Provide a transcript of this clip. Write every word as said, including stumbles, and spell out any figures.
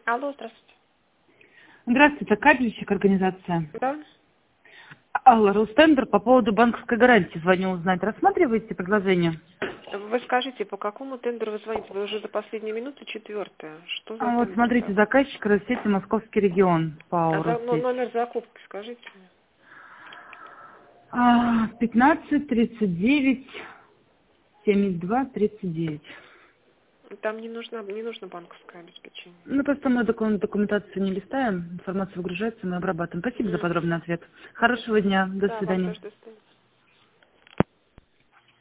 Алло, здравствуйте. Здравствуйте, кабельщик организация. Да? Алла, Рустендер, по поводу банковской гарантии звоню узнать. Рассматриваете предложение? Вы скажите, по какому тендеру вы звоните? Вы уже за последнюю минуту четвертая. Что за А вот тендер смотрите, там? заказчик Россети Московский регион, А ПАО за, ну, Россеть. номер закупки скажите. А, пятнадцать тридцать девять семьдесят два тридцать девять. Там не нужно, не нужно банковское обеспечение. Ну, просто мы доку- документацию не листаем, информация выгружается, мы обрабатываем. Спасибо за Мгм. подробный ответ. Хорошего дня, до Да, вам свидания. тоже до свидания.